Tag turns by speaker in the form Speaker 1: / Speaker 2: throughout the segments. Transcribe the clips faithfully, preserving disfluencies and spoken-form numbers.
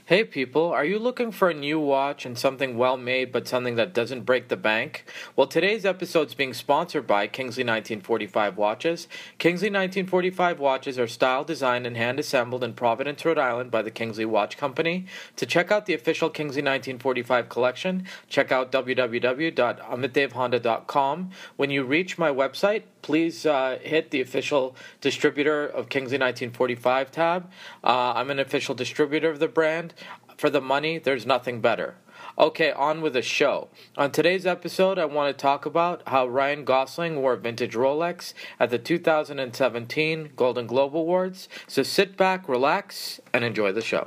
Speaker 1: Hey people, are you looking for a new watch and something well made but something that doesn't break the bank? Well, today's episode is being sponsored by Kingsley nineteen forty-five watches. Kingsley nineteen forty-five watches are styled, designed, and hand assembled in Providence, Rhode Island by the Kingsley Watch Company. To check out the official Kingsley nineteen forty-five collection, check out w w w dot amitdev honda dot com. When you reach my website, please uh, hit the official distributor of Kingsley nineteen forty-five tab. Uh, I'm an official distributor of the brand. For the money, there's nothing better. Okay, on with the show. On today's episode, I want to talk about how Ryan Gosling wore vintage Rolex at the two thousand seventeen Golden Globe Awards. So sit back, relax, and enjoy the show.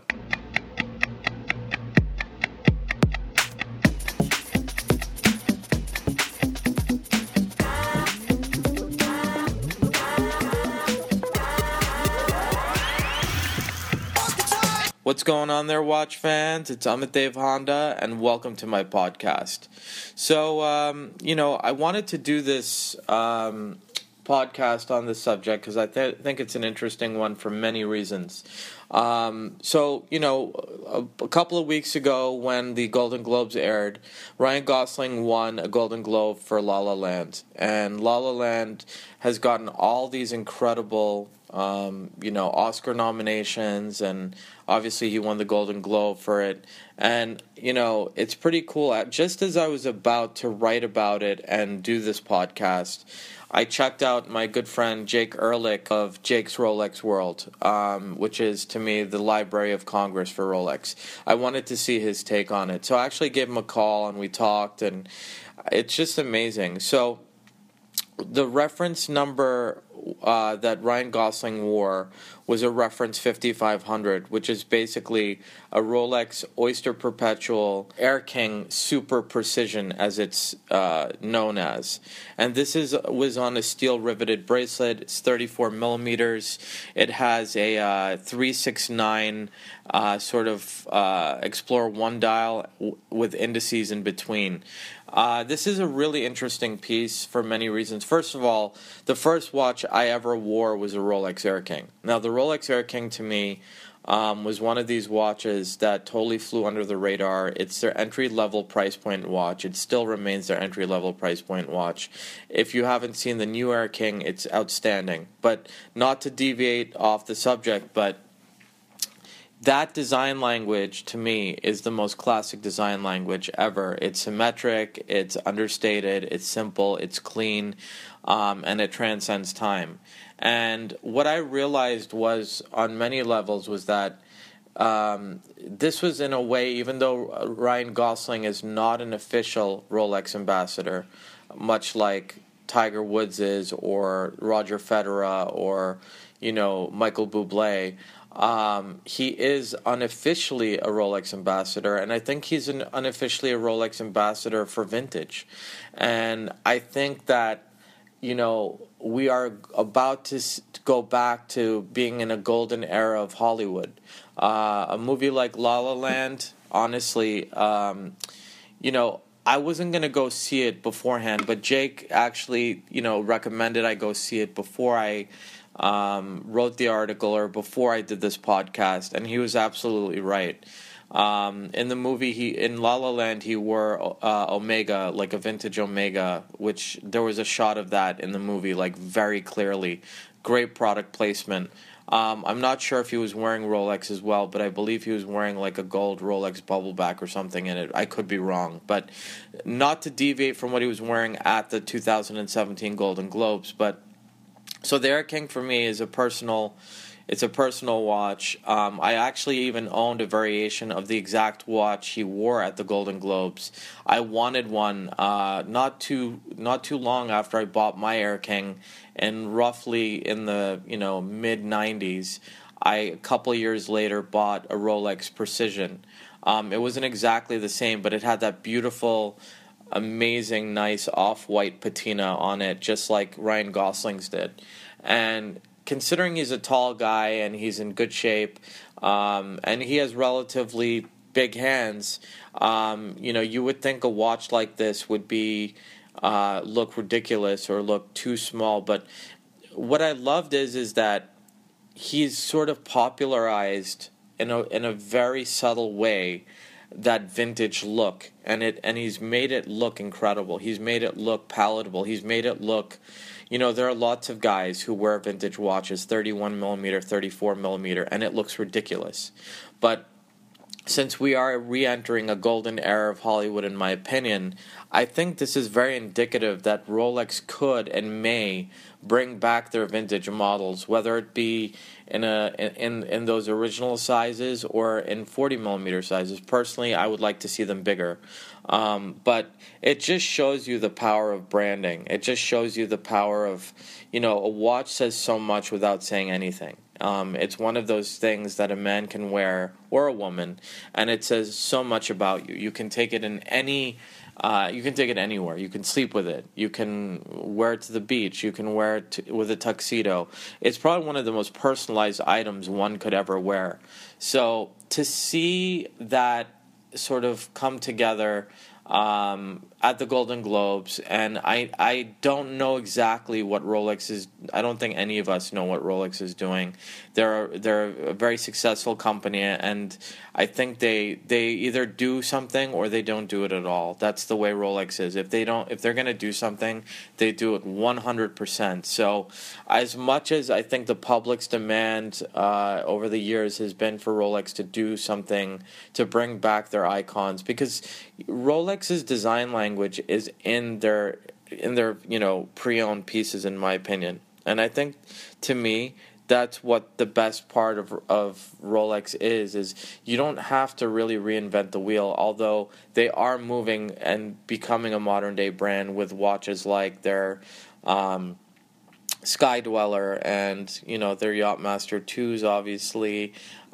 Speaker 1: What's going on there, watch fans? It's Amitdev Honda, and welcome to my podcast. So, um, you know, I wanted to do this um, podcast on this subject because I th- think it's an interesting one for many reasons. Um, so, you know, a, a couple of weeks ago when the Golden Globes aired, Ryan Gosling won a Golden Globe for La La Land. And La La Land has gotten all these incredible, um, you know, Oscar nominations, and obviously he won the Golden Globe for it. And, you know, it's pretty cool. Just as I was about to write about it and do this podcast, I checked out my good friend Jake Ehrlich of Jake's Rolex World, um, which is, to me, the Library of Congress for Rolex. I wanted to see his take on it. So I actually gave him a call, and we talked, and it's just amazing. So the reference number uh, that Ryan Gosling wore was a reference fifty-five hundred, which is basically a Rolex Oyster Perpetual Air King Super Precision, as it's uh, known as. And this is was on a steel riveted bracelet. It's thirty-four millimeters. It has a uh, three sixty-nine uh, sort of uh, Explorer one dial w- with indices in between. Uh, this is a really interesting piece for many reasons. First of all, the first watch I ever wore was a Rolex Air King. Now, the Rolex Air King to me um, was one of these watches that totally flew under the radar. It's their entry-level price point watch. It still remains their entry-level price point watch. If you haven't seen the new Air King, it's outstanding. But not to deviate off the subject, but that design language, to me, is the most classic design language ever. It's symmetric, it's understated, it's simple, it's clean, um, and it transcends time. And what I realized was, on many levels, was that um, this was, in a way, even though Ryan Gosling is not an official Rolex ambassador, much like Tiger Woods is, or Roger Federer, or, you know, Michael Bublé, Um, he is unofficially a Rolex ambassador, and I think he's an unofficially a Rolex ambassador for vintage. And I think that, you know, we are about to go back to being in a golden era of Hollywood. Uh, a movie like La La Land, honestly, um, you know, I wasn't going to go see it beforehand, but Jake actually, you know, recommended I go see it before I Um, wrote the article or before I did this podcast, and he was absolutely right. Um, in the movie, he in La La Land, he wore uh, Omega, like a vintage Omega, which there was a shot of that in the movie, like very clearly. Great product placement. Um, I'm not sure if he was wearing Rolex as well, but I believe he was wearing like a gold Rolex bubbleback or something in it. I could be wrong, but not to deviate from what he was wearing at the two thousand seventeen Golden Globes, but so the Air King for me is a personal, it's a personal watch. Um, I actually even owned a variation of the exact watch he wore at the Golden Globes. I wanted one uh, not too not too long after I bought my Air King, and roughly in the you know mid nineties, I a couple of years later bought a Rolex Precision. Um, it wasn't exactly the same, but it had that beautiful, amazing, nice off-white patina on it, just like Ryan Gosling's did. And considering he's a tall guy and he's in good shape, um, and he has relatively big hands, um, you know, you would think a watch like this would be uh, look ridiculous or look too small. But what I loved is is that he's sort of popularized in a in a very subtle way that vintage look, and it and he's made it look incredible. He's made it look palatable. He's made it look, you know, there are lots of guys who wear vintage watches, thirty-one millimeter, thirty-four millimeter, and it looks ridiculous. But since we are re-entering a golden era of Hollywood, in my opinion, I think this is very indicative that Rolex could and may bring back their vintage models, whether it be in a in in those original sizes or in forty millimeter sizes. Personally, I would like to see them bigger. Um, but it just shows you the power of branding. It just shows you the power of, you know, a watch says so much without saying anything. Um, it's one of those things that a man can wear, or a woman, and it says so much about you. You can take it in any, uh, you can take it anywhere. You can sleep with it. You can wear it to the beach. You can wear it to, with a tuxedo. It's probably one of the most personalized items one could ever wear. So to see that sort of come together um, at the Golden Globes, and I I don't know exactly what Rolex is. I don't think any of us know what Rolex is doing. They're they're a very successful company, and I think they they either do something or they don't do it at all. That's the way Rolex is. If they don't, if they're going to do something, they do it one hundred percent. So, as much as I think the public's demand uh, over the years has been for Rolex to do something to bring back their icons, because Rolex's design language is in their in their you know pre-owned pieces, in my opinion, and I think to me that's what the best part of of Rolex is is you don't have to really reinvent the wheel, although they are moving and becoming a modern day brand with watches like their um, Sky Dweller and you know their Yachtmaster twos, obviously.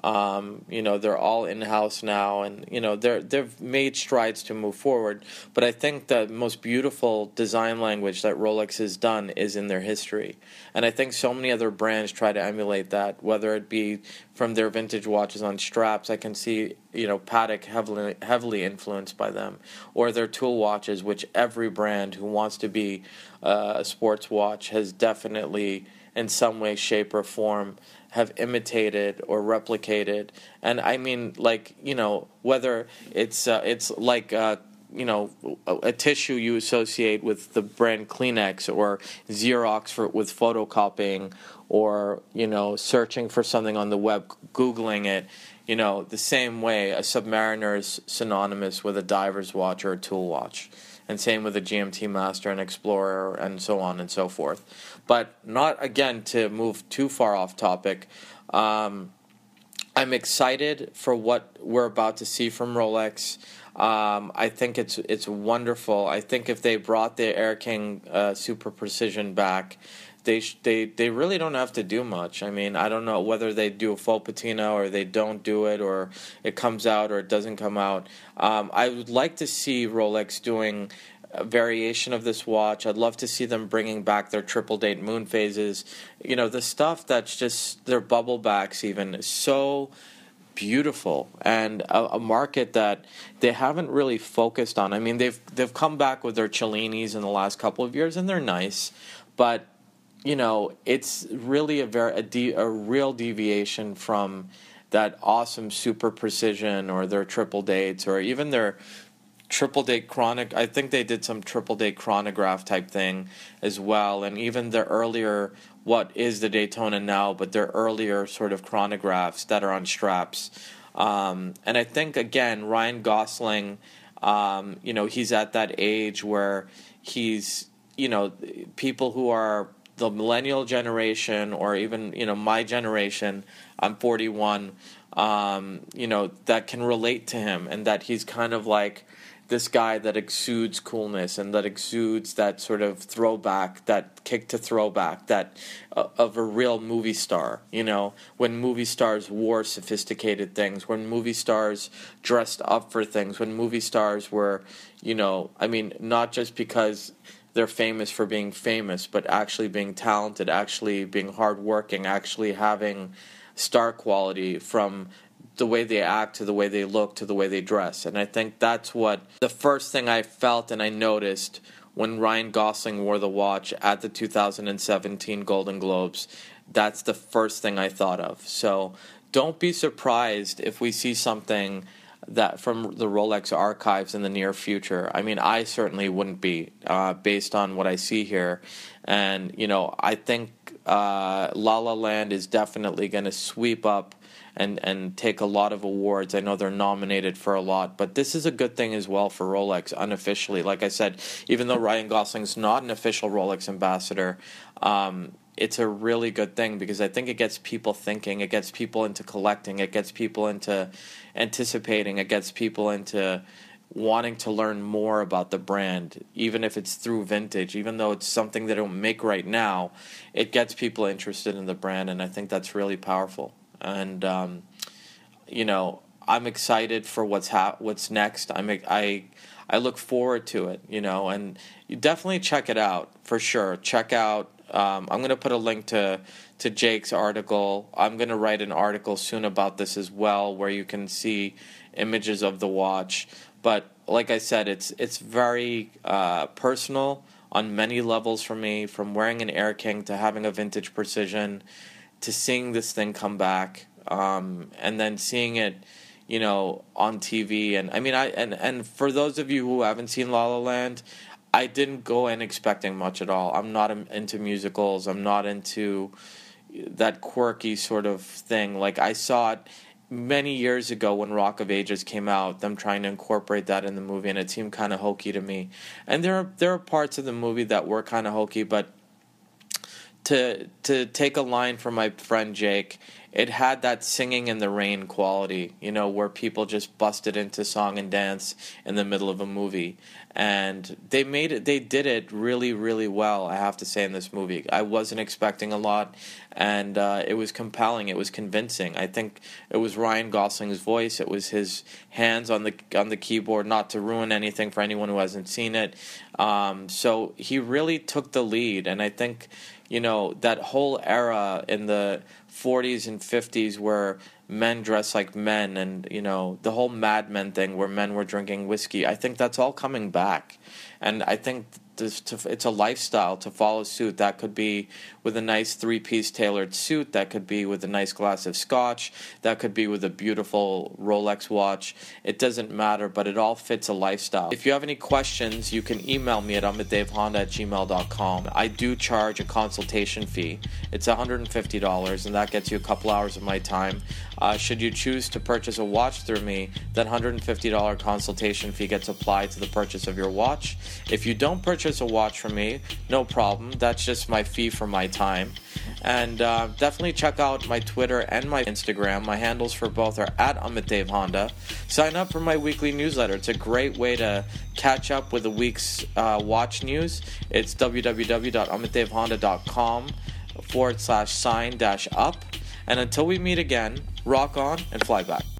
Speaker 1: Um, you know, they're all in-house now, and, you know, they're, they've made strides to move forward. But I think the most beautiful design language that Rolex has done is in their history. And I think so many other brands try to emulate that, whether it be from their vintage watches on straps. I can see, you know, Patek heavily, heavily influenced by them, or their tool watches, which every brand who wants to be uh, a sports watch has definitely, in some way, shape, or form, have imitated or replicated. And I mean, like, you know, whether it's uh, it's like uh, you know a, a tissue you associate with the brand Kleenex, or Xerox for with photocopying, or you know searching for something on the web, googling it. You know, the same way a Submariner is synonymous with a diver's watch or a tool watch. And same with the G M T Master and Explorer and so on and so forth. But not, again, to move too far off topic, um, I'm excited for what we're about to see from Rolex. Um, I think it's it's wonderful. I think if they brought the Air King uh, Super Precision back, they sh- they they really don't have to do much. I mean, I don't know whether they do a faux patina or they don't do it, or it comes out or it doesn't come out. Um, I would like to see Rolex doing a variation of this watch. I'd love to see them bringing back their triple date moon phases. You know, the stuff that's just their bubble backs even is so beautiful, and a, a market that they haven't really focused on. I mean, they've they've come back with their Cellinis in the last couple of years, and they're nice, but you know, it's really a very a, de- a real deviation from that awesome super precision or their triple dates or even their triple date chronic. I think they did some triple date chronograph type thing as well, and even the earlier what is the Daytona now, but their earlier sort of chronographs that are on straps. Um, and I think again, Ryan Gosling, um, you know, he's at that age where he's, you know, people who are the millennial generation, or even, you know, my generation, I'm forty-one, um, you know, that can relate to him, and that he's kind of like this guy that exudes coolness and that exudes that sort of throwback, that kick to throwback, that uh, of a real movie star, you know, when movie stars wore sophisticated things, when movie stars dressed up for things, when movie stars were, you know, I mean, not just because they're famous for being famous, but actually being talented, actually being hardworking, actually having star quality, from the way they act to the way they look to the way they dress. And I think that's what the first thing I felt and I noticed when Ryan Gosling wore the watch at the two thousand seventeen Golden Globes. That's the first thing I thought of. So don't be surprised if we see something that from the Rolex archives in the near future. I mean, I certainly wouldn't be, uh, based on what I see here. And, you know, I think uh, La La Land is definitely going to sweep up and, and take a lot of awards. I know they're nominated for a lot, but this is a good thing as well for Rolex, unofficially. Like I said, even though Ryan Gosling's not an official Rolex ambassador, um, it's a really good thing because I think it gets people thinking, it gets people into collecting, it gets people into anticipating, it gets people into wanting to learn more about the brand, even if it's through vintage, even though it's something they don't make right now, it gets people interested in the brand, and I think that's really powerful. And, um, you know, I'm excited for what's ha- what's next. I'm I I look forward to it, you know, and you definitely check it out, for sure. Check out, um, I'm going to put a link to, to Jake's article. I'm going to write an article soon about this as well, where you can see images of the watch. But like I said, it's it's very uh, personal on many levels for me, from wearing an Air King to having a vintage Precision to seeing this thing come back, um, and then seeing it, you know, on T V. And I mean, I and, and for those of you who haven't seen La La Land, I didn't go in expecting much at all. I'm not into musicals. I'm not into that quirky sort of thing. Like, I saw it many years ago when Rock of Ages came out, them trying to incorporate that in the movie, and it seemed kind of hokey to me. And there are, there are parts of the movie that were kind of hokey, but to to take a line from my friend Jake, it had that Singing in the Rain quality, you know, where people just busted into song and dance in the middle of a movie. And they made it, they did it really, really well, I have to say, in this movie. I wasn't expecting a lot, and uh, it was compelling, it was convincing. I think it was Ryan Gosling's voice, it was his hands on the on the keyboard, not to ruin anything for anyone who hasn't seen it. Um, so he really took the lead, and I think, you know, that whole era in the forties and fifties where men dress like men, and, you know, the whole Mad Men thing where men were drinking whiskey, I think that's all coming back. And I think this, to, it's a lifestyle to follow suit. That could be with a nice three-piece tailored suit. That could be with a nice glass of scotch. That could be with a beautiful Rolex watch. It doesn't matter, but it all fits a lifestyle. If you have any questions, you can email me at amitdavehonda at gmail dot com. I do charge a consultation fee. It's one hundred fifty dollars, and that gets you a couple hours of my time. Uh, should you choose to purchase a watch through me, that one hundred fifty dollars consultation fee gets applied to the purchase of your watch. If you don't purchase a watch from me, no problem. That's just my fee for my time. And uh, definitely check out my Twitter and my Instagram. My handles for both are at amitdavehonda. Sign up for my weekly newsletter. It's a great way to catch up with the week's uh, watch news. It's www.amitdavehonda.com forward slash sign dash up. And until we meet again, rock on and fly back.